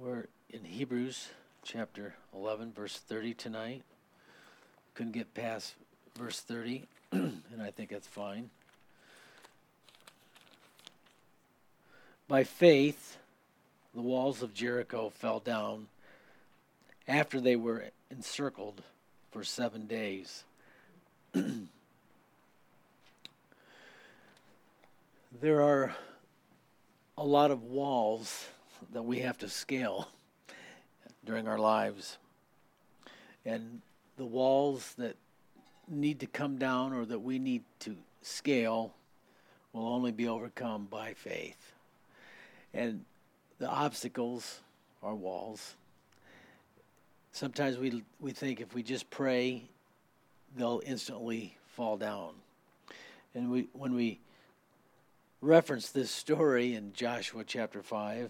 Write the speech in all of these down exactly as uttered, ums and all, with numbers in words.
We're in Hebrews chapter eleven, verse thirty tonight. Couldn't get past verse thirty, and I think that's fine. By faith, the walls of Jericho fell down after they were encircled for seven days. There are a lot of walls that we have to scale during our lives. And the walls that need to come down or that we need to scale will only be overcome by faith. And the obstacles are walls. Sometimes we we think if we just pray, they'll instantly fall down. And we when we reference this story in Joshua chapter five,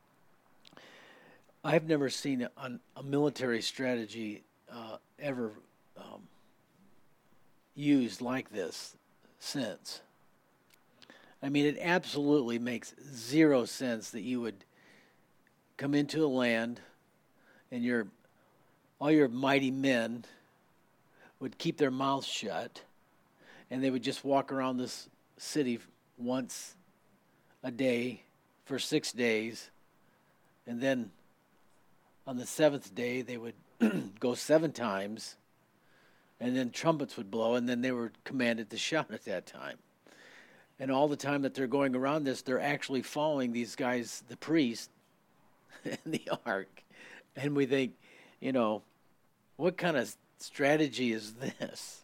I've never seen a, a military strategy uh, ever um, used like this since. I mean, it absolutely makes zero sense that you would come into a land and your all your mighty men would keep their mouths shut and they would just walk around this city once a day for six days, and then on the seventh day they would go seven times, and then trumpets would blow, and then they were commanded to shout at that time. And all the time that they're going around this, they're actually following these guys, the priest, and the ark. And we think, you know, what kind of strategy is this?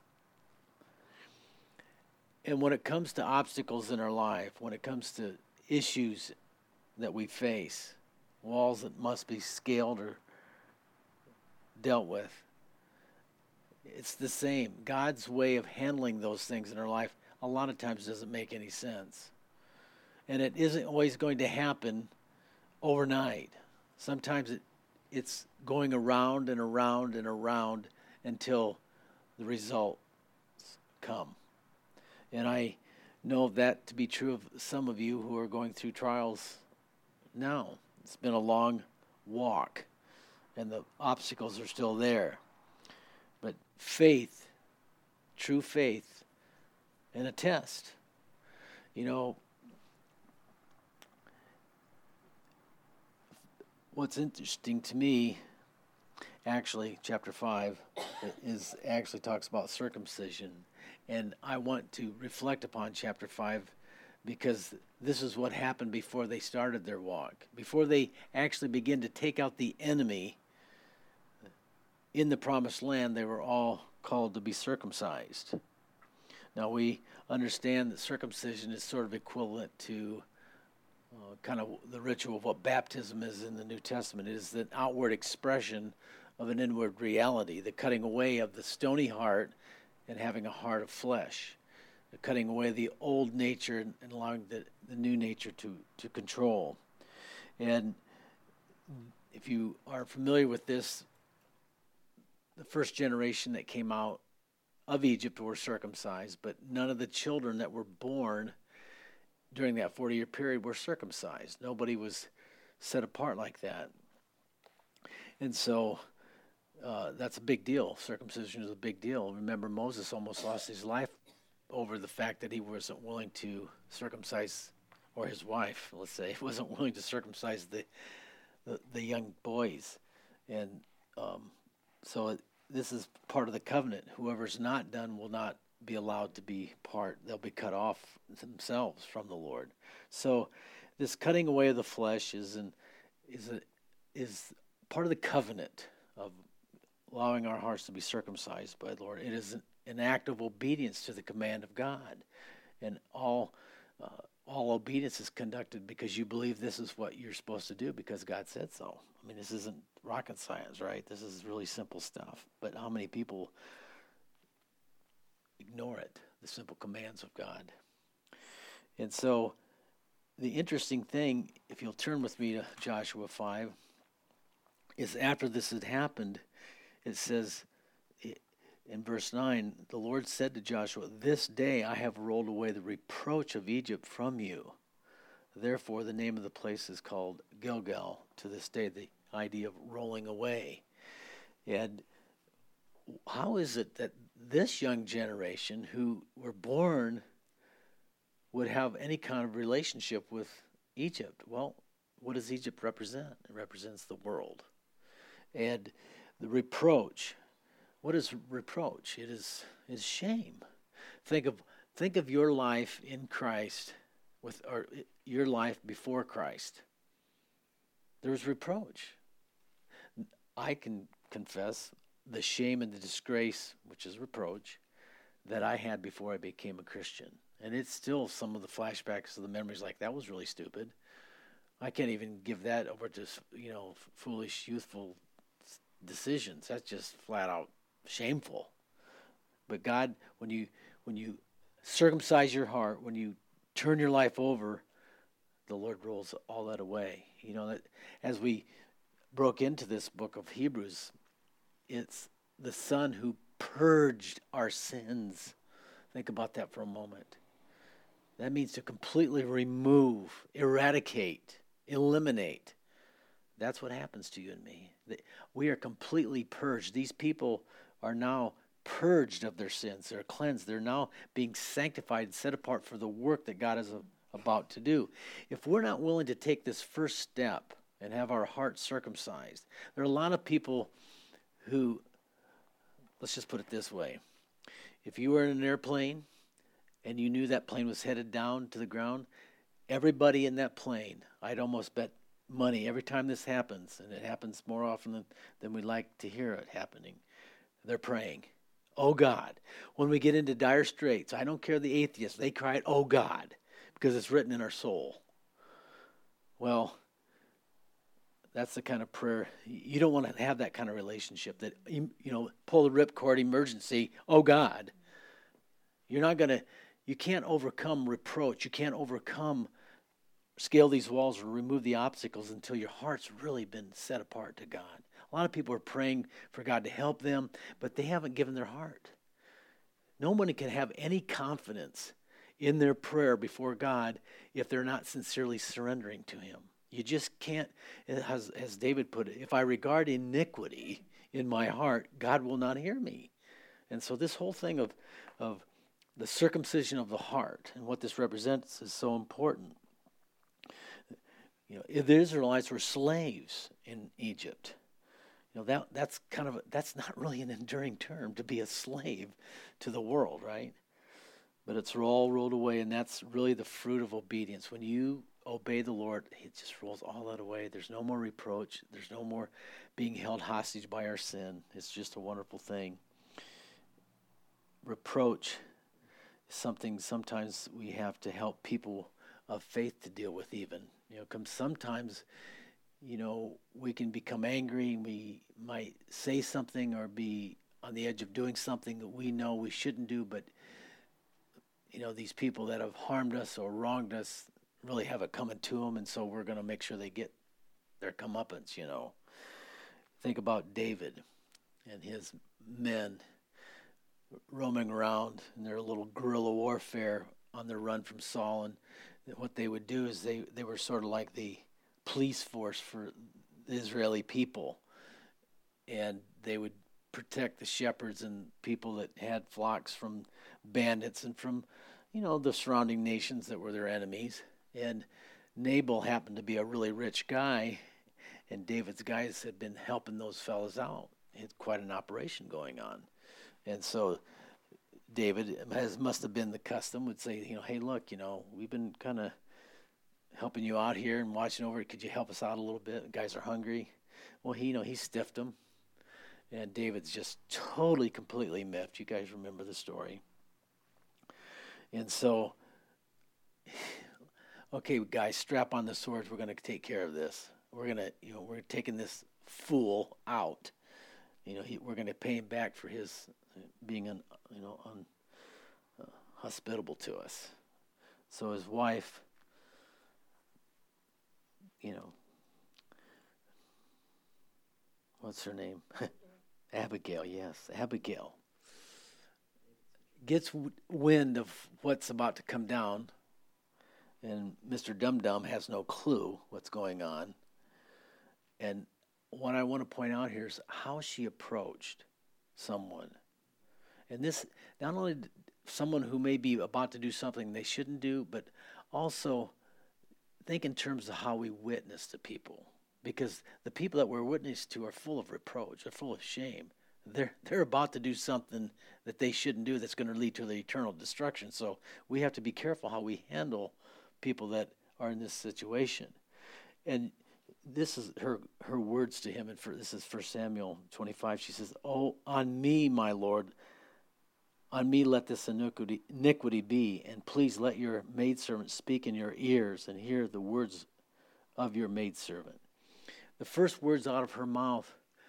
And when it comes to obstacles in our life, when it comes to issues that we face, walls that must be scaled or dealt with, it's the same. God's way of handling those things in our life a lot of times doesn't make any sense. And it isn't always going to happen overnight. Sometimes it, it's going around and around and around until the results come. And I know that to be true of some of you who are going through trials now. It's been a long walk, and the obstacles are still there. But faith, true faith, and a test. You know, what's interesting to me, actually, chapter five, is actually talks about circumcision. And I want to reflect upon chapter five because this is what happened before they started their walk. Before they actually begin to take out the enemy in the promised land, they were all called to be circumcised. Now we understand that circumcision is sort of equivalent to uh, kind of the ritual of what baptism is in the New Testament. It is an outward expression of an inward reality, the cutting away of the stony heart and having a heart of flesh, cutting away the old nature and, and allowing the, the new nature to, to control. And if you are familiar with this, the first generation that came out of Egypt were circumcised, but none of the children that were born during that forty-year period were circumcised. Nobody was set apart like that. And so Uh, that's a big deal. Circumcision is a big deal. Remember, Moses almost lost his life over the fact that he wasn't willing to circumcise, or his wife, let's say, wasn't willing to circumcise the the, the young boys. And um, so it, this is part of the covenant. Whoever's not done will not be allowed to be part. They'll be cut off themselves from the Lord. So this cutting away of the flesh is an, is a, is part of the covenant of allowing our hearts to be circumcised by the Lord. It is an, an act of obedience to the command of God. And all uh, all obedience is conducted because you believe this is what you're supposed to do because God said so. I mean, this isn't rocket science, right? This is really simple stuff. But how many people ignore it, the simple commands of God? And so the interesting thing, if you'll turn with me to Joshua five, is after this had happened, it says in verse nine, the Lord said to Joshua, "This day I have rolled away the reproach of Egypt from you." Therefore, the name of the place is called Gilgal to this day. The idea of rolling away. And how is it that this young generation who were born would have any kind of relationship with Egypt? Well, what does Egypt represent? It represents the world. And the reproach, what is reproach? It is is shame. Think of think of your life in Christ with or your life before Christ. There's reproach. I can confess the shame and the disgrace, which is reproach, that I had before I became a Christian. And it's still some of the flashbacks of the memories like, that was really stupid. I can't even give that over to, you know, foolish, youthful decisions. That's just flat out shameful. But God, when you when you circumcise your heart, when you turn your life over, the Lord rolls all that away. You know, that as we broke into this book of Hebrews, it's the Son who purged our sins. Think about that for a moment. That means to completely remove, eradicate, eliminate. That's what happens to you and me. We are completely purged. These people are now purged of their sins. They're cleansed. They're now being sanctified and set apart for the work that God is about to do. If we're not willing to take this first step and have our hearts circumcised, there are a lot of people who, let's just put it this way. If you were in an airplane and you knew that plane was headed down to the ground, everybody in that plane, I'd almost bet money every time this happens, and it happens more often than, than we like to hear it happening, they're praying, oh God. When we get into dire straits, I don't care the atheists, they cry, oh God, because it's written in our soul. Well, that's the kind of prayer, you don't want to have that kind of relationship that, you know, pull the ripcord, emergency, oh God. You're not going to, you can't overcome reproach. You can't overcome, scale these walls or remove the obstacles until your heart's really been set apart to God. A lot of people are praying for God to help them, but they haven't given their heart. No one can have any confidence in their prayer before God if they're not sincerely surrendering to Him. You just can't, as, as David put it, if I regard iniquity in my heart, God will not hear me. And so this whole thing of, of the circumcision of the heart and what this represents is so important. You know, the Israelites were slaves in Egypt. You know, that that's kind of, a, that's not really an enduring term, to be a slave to the world, right? But it's all rolled away, and that's really the fruit of obedience. When you obey the Lord, it just rolls all that away. There's no more reproach. There's no more being held hostage by our sin. It's just a wonderful thing. Reproach is something sometimes we have to help people of faith to deal with even. You know, come sometimes, you know, we can become angry. We might say something or be on the edge of doing something that we know we shouldn't do, but, you know, these people that have harmed us or wronged us really have it coming to them, and so we're going to make sure they get their comeuppance, you know. Think about David and his men roaming around in their little guerrilla warfare on their run from Saul, and what they would do is they, they were sort of like the police force for the Israeli people, and they would protect the shepherds and people that had flocks from bandits and from, you know, the surrounding nations that were their enemies. And Nabal happened to be a really rich guy, and David's guys had been helping those fellas out. He had quite an operation going on. And so David, as must have been the custom, would say, you know, hey, look, you know, we've been kind of helping you out here and watching over. Could you help us out a little bit? The guys are hungry. Well, he, you know, he stiffed them. And David's just totally, completely miffed. You guys remember the story. And so, okay, guys, strap on the swords. We're going to take care of this. We're going to, you know, we're taking this fool out. You know, he, we're going to pay him back for his being, un, you know, un, uh, hospitable to us. So his wife, you know, what's her name? Abigail, yes, Abigail. Gets w- wind of what's about to come down, and Mister Dum Dum has no clue what's going on. And what I want to point out here is how she approached someone. And this, not only someone who may be about to do something they shouldn't do, but also think in terms of how we witness to people. Because the people that we're witness to are full of reproach, they're full of shame. They're they're about to do something that they shouldn't do that's going to lead to their eternal destruction. So we have to be careful how we handle people that are in this situation. And this is her her words to him, and for, this is First Samuel twenty-five. She says, "Oh, on me, my Lord, on me let this iniquity, iniquity be, and please let your maidservant speak in your ears and hear the words of your maidservant." The first words out of her mouth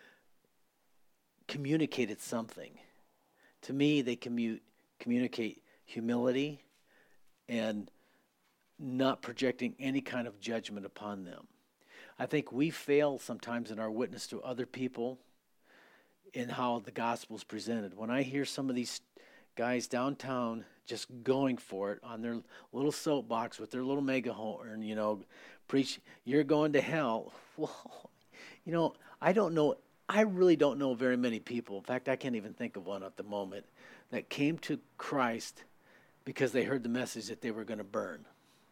communicated something. To me, they commu- communicate humility and not projecting any kind of judgment upon them. I think we fail sometimes in our witness to other people in how the gospel is presented. When I hear some of these guys downtown just going for it on their little soapbox with their little megaphone, you know, preach, "You're going to hell." Well, you know, I don't know, I really don't know very many people, in fact, I can't even think of one at the moment, that came to Christ because they heard the message that they were going to burn.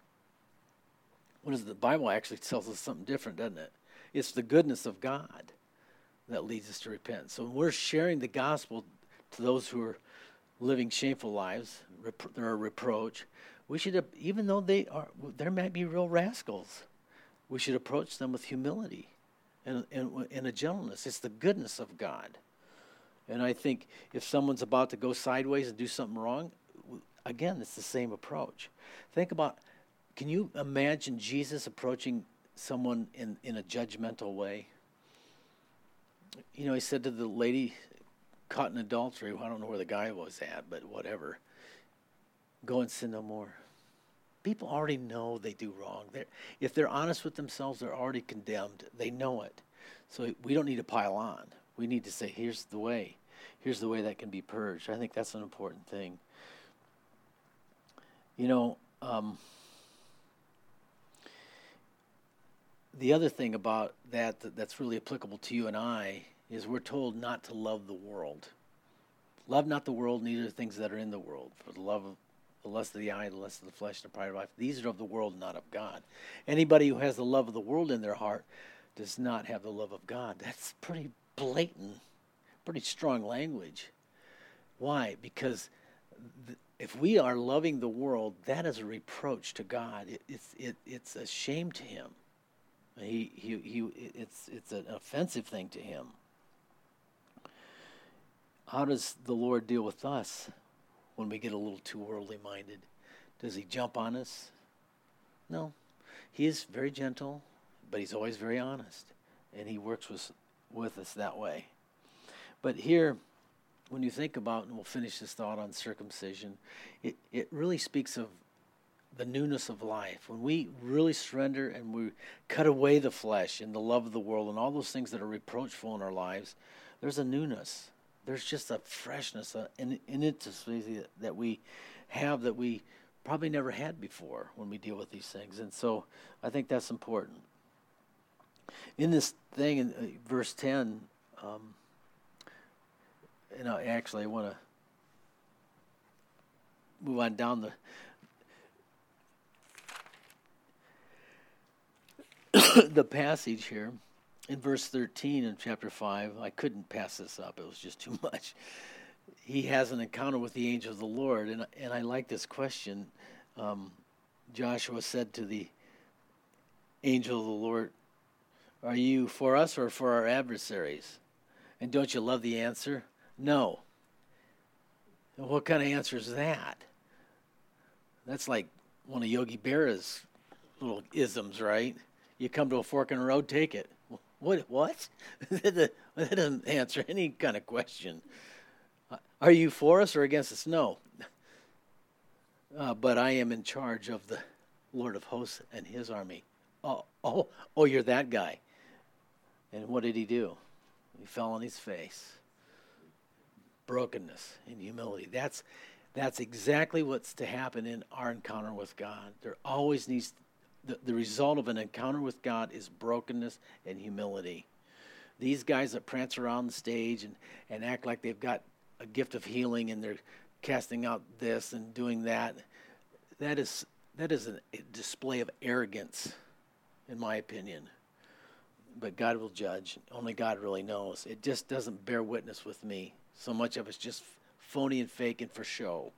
What is it? The Bible actually tells us something different, doesn't it? It's the goodness of God that leads us to repent. So when we're sharing the gospel to those who are living shameful lives, rep- they're a reproach, we should, even though they are, there might be real rascals, we should approach them with humility and, and, and a gentleness. It's the goodness of God. And I think if someone's about to go sideways and do something wrong, again, it's the same approach. Think about, can you imagine Jesus approaching someone in, in a judgmental way? You know, he said to the lady caught in adultery, well, I don't know where the guy was at, but whatever, "Go and sin no more." People already know they do wrong. They're, if they're honest with themselves, they're already condemned. They know it. So we don't need to pile on. We need to say, here's the way. Here's the way that can be purged. I think that's an important thing. You know, um, the other thing about that, that that's really applicable to you and I is we're told not to love the world. Love not the world, neither the things that are in the world. For the love of the lust of the eye, the lust of the flesh, and the pride of life. These are of the world, not of God. Anybody who has the love of the world in their heart does not have the love of God. That's pretty blatant, pretty strong language. Why? Because th- if we are loving the world, that is a reproach to God. It, it's it, it's a shame to Him. He he he. It's it's an offensive thing to Him. How does the Lord deal with us when we get a little too worldly minded? Does He jump on us? No. He is very gentle, but He's always very honest, and He works with with us that way. But here, when you think about, and we'll finish this thought on circumcision, it, it really speaks of the newness of life. When we really surrender and we cut away the flesh and the love of the world and all those things that are reproachful in our lives, there's a newness. There's just a freshness, an intimacy that we have that we probably never had before when we deal with these things. And so I think that's important. In this thing, in uh, verse ten, um, and I actually I want to move on down the the passage here. In verse thirteen in chapter five, I couldn't pass this up. It was just too much. He has an encounter with the angel of the Lord, and and I like this question. Um, Joshua said to the angel of the Lord, "Are you for us or for our adversaries?" And don't you love the answer? No. And what kind of answer is that? That's like one of Yogi Berra's little isms, right? You come to a fork in the road, take it. What? What? That doesn't answer any kind of question. Are you for us or against us? No. Uh, but I am in charge of the Lord of hosts and His army. Oh, oh, oh! You're that guy. And what did he do? He fell on his face. Brokenness and humility. That's that's exactly what's to happen in our encounter with God. There always needs. The, the result of an encounter with God is brokenness and humility. these guys that prance around the stage and, and act like they've got a gift of healing and they're casting out this and doing that, that is that is a display of arrogance, in my opinion. But God will judge. Only God really knows. It just doesn't bear witness with me. So much of it's just phony and fake and for show.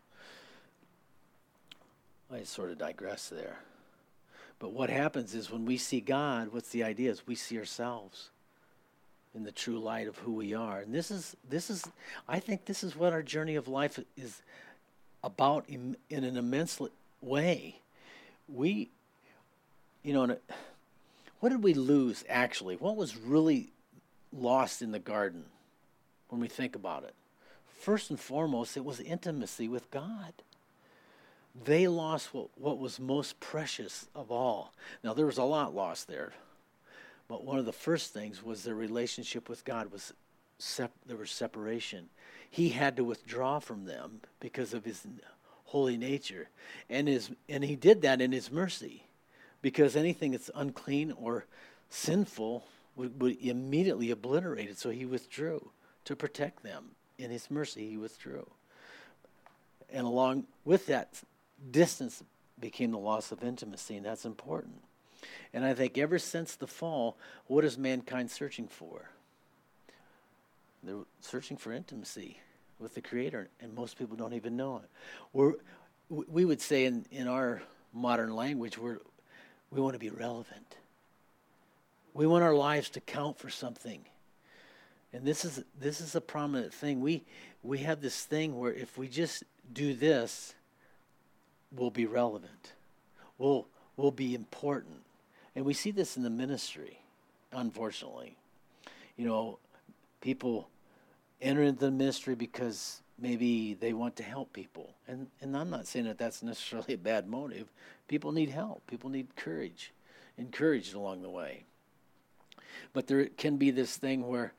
I sort of digress there. But what happens is when we see God, what's the idea is we see ourselves in the true light of who we are. And this is, this is, I think this is what our journey of life is about in, in an immense way. We, you know, what did we lose actually? What was really lost in the garden when we think about it? First and foremost, it was intimacy with God. They lost what, what was most precious of all. Now, there was a lot lost there. But one of the first things was their relationship with God was sep- there was separation. He had to withdraw from them because of his holy nature. And his and he did that in his mercy. Because anything that's unclean or sinful would, would immediately obliterate it. So he withdrew to protect them. In his mercy, he withdrew. And along with that distance became the loss of intimacy, and that's important. And I think ever since the fall, what is mankind searching for? They're searching for intimacy with the Creator, and most people don't even know it. We're, we would say in, in our modern language, we're, we want to be relevant. We want our lives to count for something. And this is this is a prominent thing. We we have this thing where if we just do this, we'll be relevant. We'll we'll be important. And we see this in the ministry, unfortunately. You know, people enter into the ministry because maybe they want to help people. And and I'm not saying that that's necessarily a bad motive. People need help. People need courage, encouraged along the way. But there can be this thing where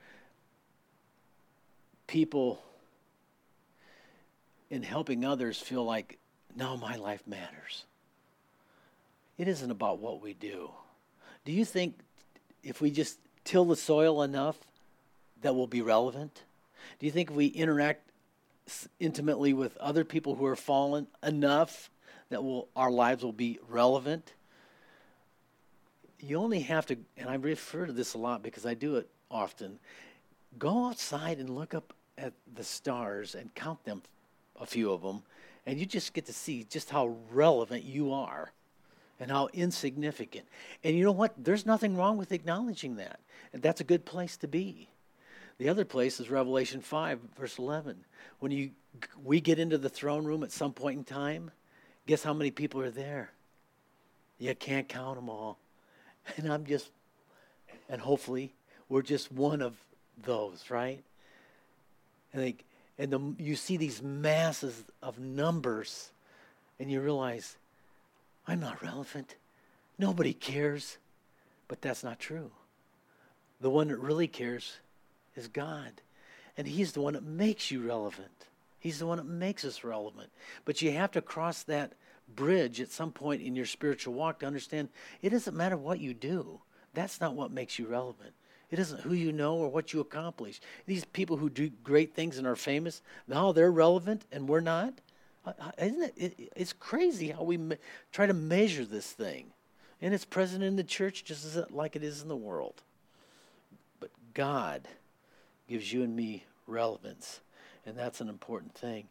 people in helping others feel like, now my life matters. It isn't about what we do. Do you think if we just till the soil enough that we'll be relevant? Do you think if we interact intimately with other people who are fallen enough that will our lives will be relevant? You only have to, and I refer to this a lot because I do it often, go outside and look up at the stars and count them, a few of them, and you just get to see just how relevant you are and how insignificant. And you know what? There's nothing wrong with acknowledging that. And that's a good place to be. The other place is Revelation five, verse eleven. When you we get into the throne room at some point in time, guess how many people are there? You can't count them all. And I'm just, and hopefully we're just one of those, right? And they, and the, you see these masses of numbers, and you realize, I'm not relevant. Nobody cares. But that's not true. The one that really cares is God. And he's the one that makes you relevant. He's the one that makes us relevant. But you have to cross that bridge at some point in your spiritual walk to understand it doesn't matter what you do. That's not what makes you relevant. It isn't who you know or what you accomplish. These people who do great things and are famous, now they're relevant and we're not. Isn't it? it it's crazy how we me- try to measure this thing. And it's present in the church just as like it is in the world. But God gives you and me relevance. And that's an important thing.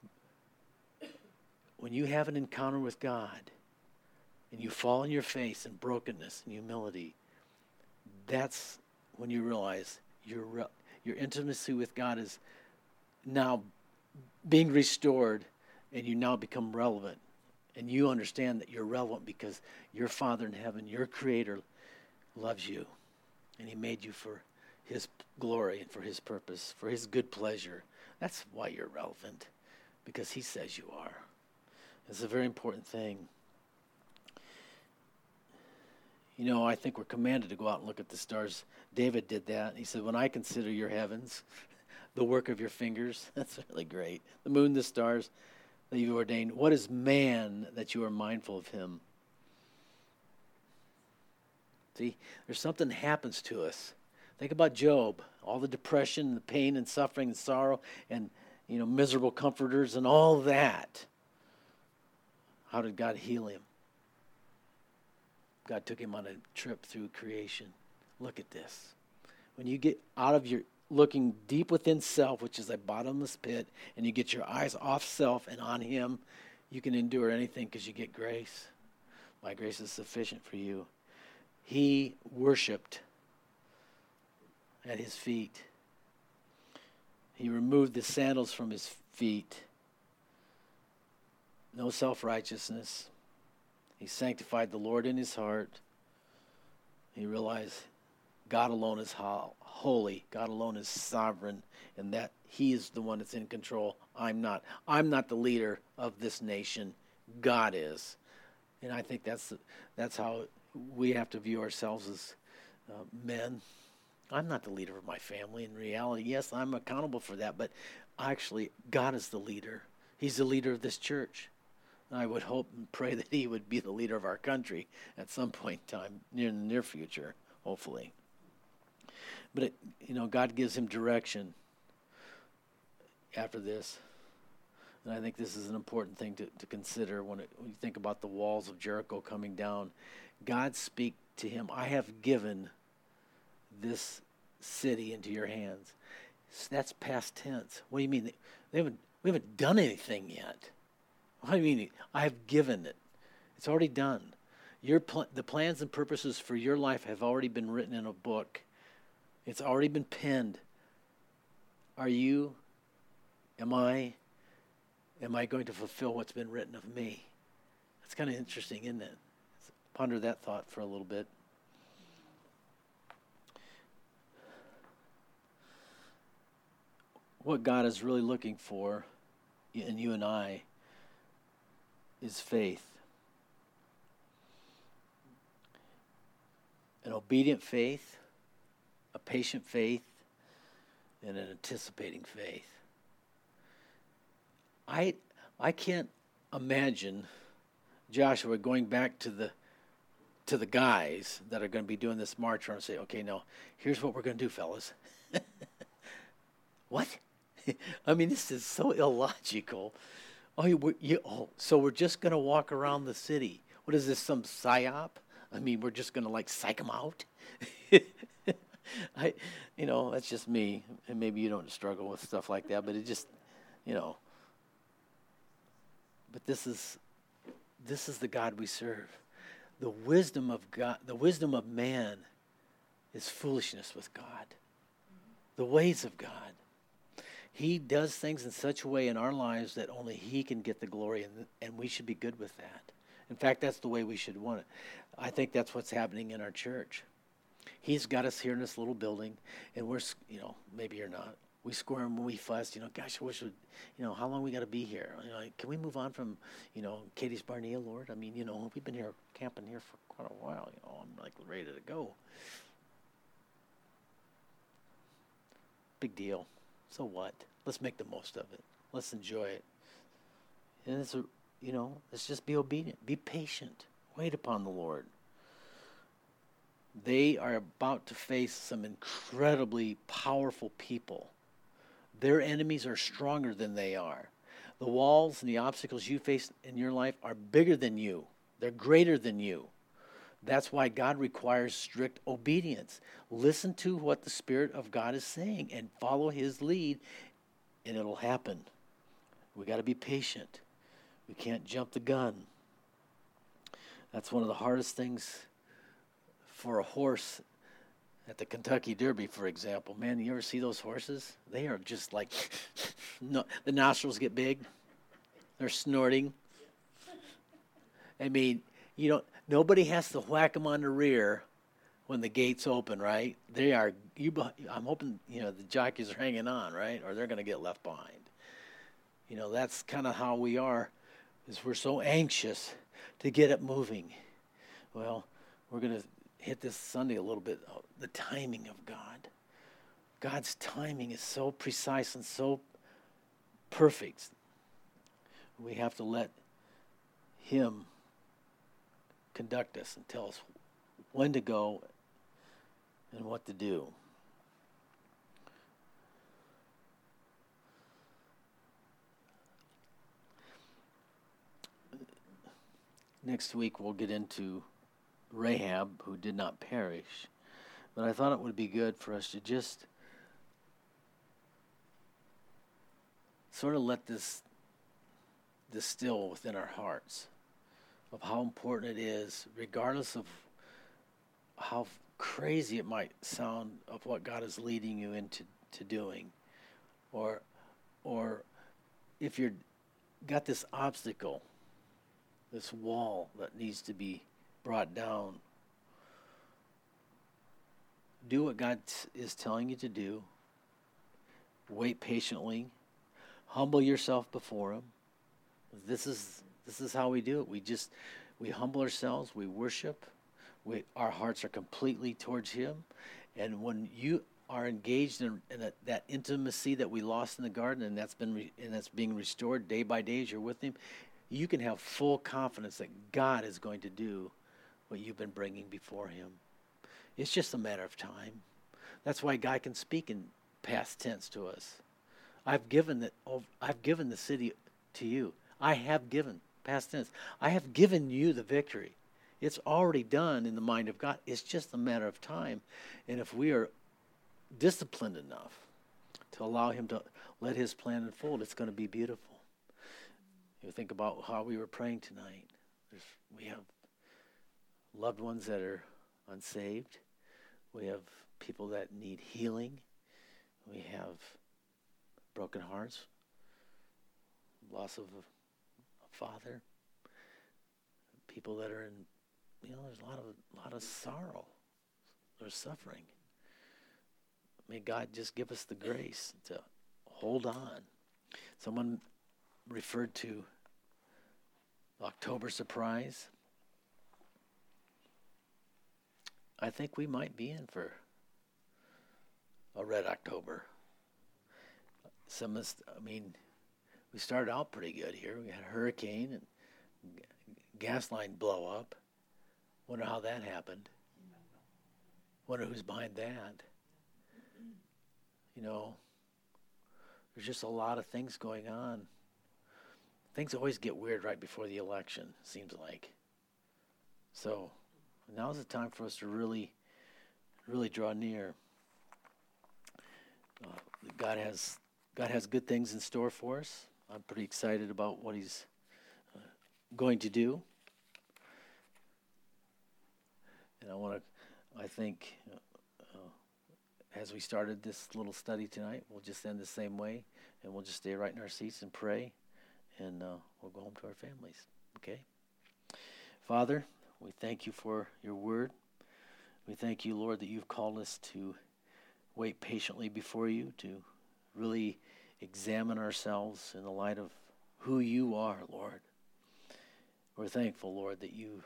When you have an encounter with God and you fall on your face in brokenness and humility, that's when you realize your re- your intimacy with God is now being restored, and you now become relevant. And you understand that you're relevant because your Father in heaven, your Creator, loves you. And he made you for his glory and for his purpose, for his good pleasure. That's why you're relevant, because he says you are. It's a very important thing. You know, I think we're commanded to go out and look at the stars. David did that. He said, when I consider your heavens, the work of your fingers, that's really great. The moon, the stars that you've ordained. What is man that you are mindful of him? See, there's something happens to us Think about Job, all the depression, the pain and suffering and sorrow and, you know, miserable comforters and all that. How did God heal him? God took him on a trip through creation. Look at this. When you get out of your looking deep within self, which is a bottomless pit, and you get your eyes off self and on him, you can endure anything because you get grace. My grace is sufficient for you. He worshiped at his feet. He removed the sandals from his feet. No self-righteousness. He sanctified the Lord in his heart. He realized God alone is ho- holy. God alone is sovereign, and that he is the one that's in control. I'm not. I'm not the leader of this nation. God is. And I think that's that's how we have to view ourselves as uh, men. I'm not the leader of my family. In reality, yes, I'm accountable for that, but actually, God is the leader. He's the leader of this church. I would hope and pray that he would be the leader of our country at some point in time, near in the near future, hopefully. But, it, you know, God gives him direction after this. And I think this is an important thing to, to consider when, it, when you think about the walls of Jericho coming down. God speak to him, I have given this city into your hands. So that's past tense. What do you mean? They haven't, we haven't done anything yet. What do you mean? I have given it. It's already done. Your pl- the plans and purposes for your life have already been written in a book. It's already been penned. Are you, am I, am I going to fulfill what's been written of me? That's kind of interesting, isn't it? Ponder that thought for a little bit. What God is really looking for in you and I is faith. An obedient faith, a patient faith, and an anticipating faith. I I can't imagine Joshua going back to the to the guys that are going to be doing this march and say, okay, now here's what we're going to do, fellas. What? I mean, this is so illogical. Oh, you, you, oh, so we're just going to walk around the city. What is this, some psyop? I mean, we're just going to, like, psych them out? I, you know, that's just me. And maybe you don't struggle with stuff like that, but it just, you know. But this is, this is the God we serve. The wisdom of God, the wisdom of man is foolishness with God. The ways of God. He does things in such a way in our lives that only he can get the glory, and, and we should be good with that. In fact, that's the way we should want it. I think that's what's happening in our church. He's got us here in this little building, and we're, you know, maybe you're not. We squirm, we fuss, you know, gosh, I wish, we'd, you know, how long we got to be here? You know, can we move on from, you know, Katie's Barnea, Lord? I mean, you know, we've been here, camping here for quite a while, you know, I'm like ready to go. Big deal. So what? Let's make the most of it. Let's enjoy it. And it's a, you know, let's just be obedient. Be patient. Wait upon the Lord. They are about to face some incredibly powerful people. Their enemies are stronger than they are. The walls and the obstacles you face in your life are bigger than you. They're greater than you. That's why God requires strict obedience. Listen to what the Spirit of God is saying and follow his lead, and it'll happen. We got to be patient. We can't jump the gun. That's one of the hardest things for a horse at the Kentucky Derby, for example. Man, you ever see those horses? They are just like, no, the nostrils get big. They're snorting. I mean, you know, nobody has to whack them on the rear when the gates open, right? They are, you. I'm hoping, you know, the jockeys are hanging on, right? Or they're going to get left behind. You know, that's kind of how we are, is we're so anxious to get it moving. Well, we're going to hit this Sunday a little bit, the timing of God. God's timing is so precise and so perfect. We have to let him conduct us and tell us when to go and what to do. next week we'll get into Rahab, who did not perish. But I thought it would be good for us to just sort of let this distill within our hearts of how important it is, regardless of how crazy it might sound of what God is leading you into to doing, or or if you're got this obstacle, this wall that needs to be brought down. Do what God is telling you to do. Wait patiently. Humble yourself before Him. This is this is how we do it. We just we humble ourselves. We worship. We our hearts are completely towards Him. And when you are engaged in, in a, that intimacy that we lost in the garden, and that's been re, and that's being restored day by day as you're with Him, you can have full confidence that God is going to do what you've been bringing before Him. It's just a matter of time. That's why God can speak in past tense to us. I've given the, I've given the city to you. I have given, past tense. I have given you the victory. It's already done in the mind of God. It's just a matter of time. And if we are disciplined enough to allow Him to let His plan unfold, it's going to be beautiful. You think about how we were praying tonight. There's, we have loved ones that are unsaved. We have people that need healing. We have broken hearts, loss of a, a father. People that are in, you know, there's a lot of a lot of sorrow. There's suffering. May God just give us the grace to hold on. Someone referred to October surprise. I think we might be in for a red October. Some of us, I mean, we started out pretty good here. We had a hurricane and g- gas line blow up. Wonder how that happened. Wonder who's behind that. You know, there's just a lot of things going on. Things always get weird right before the election, seems like. So now's the time for us to really, really draw near. Uh, God has God has good things in store for us. I'm pretty excited about what He's uh, going to do. And I want to, I think, uh, uh, as we started this little study tonight, we'll just end the same way, and we'll just stay right in our seats and pray, and uh, we'll go home to our families. Okay? Father, we thank You for Your word. We thank You, Lord, that You've called us to wait patiently before You, to really examine ourselves in the light of who You are, Lord. We're thankful, Lord, that You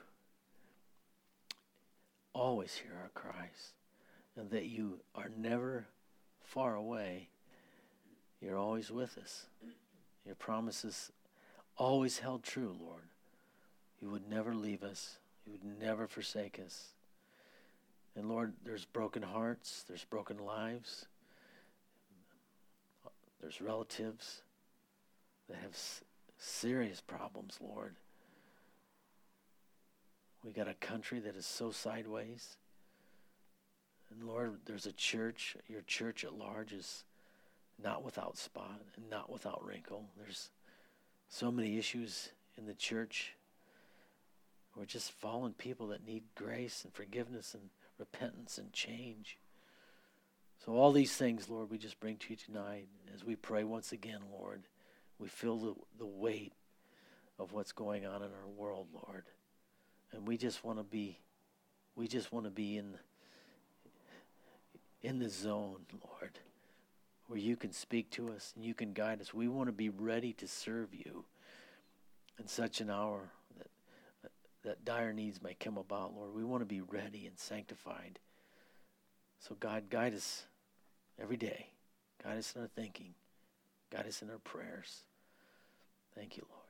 always hear our cries and that You are never far away. You're always with us. Your promises always held true, Lord. You would never leave us. You would never forsake us. And Lord, there's broken hearts, there's broken lives, there's relatives that have s- serious problems, Lord. We got a country that is so sideways. And Lord, there's a church, Your church at large is not without spot and not without wrinkle. There's so many issues in the church. We're just fallen people that need grace and forgiveness and repentance and change. So all these things, Lord, we just bring to You tonight. As we pray once again, Lord, we feel the, the weight of what's going on in our world, Lord. And we just want to be, we just want to be in, in the zone, Lord, where You can speak to us and You can guide us. We want to be ready to serve You in such an hour that that dire needs may come about, Lord. We want to be ready and sanctified. So God, guide us every day. Guide us in our thinking. Guide us in our prayers. Thank You, Lord.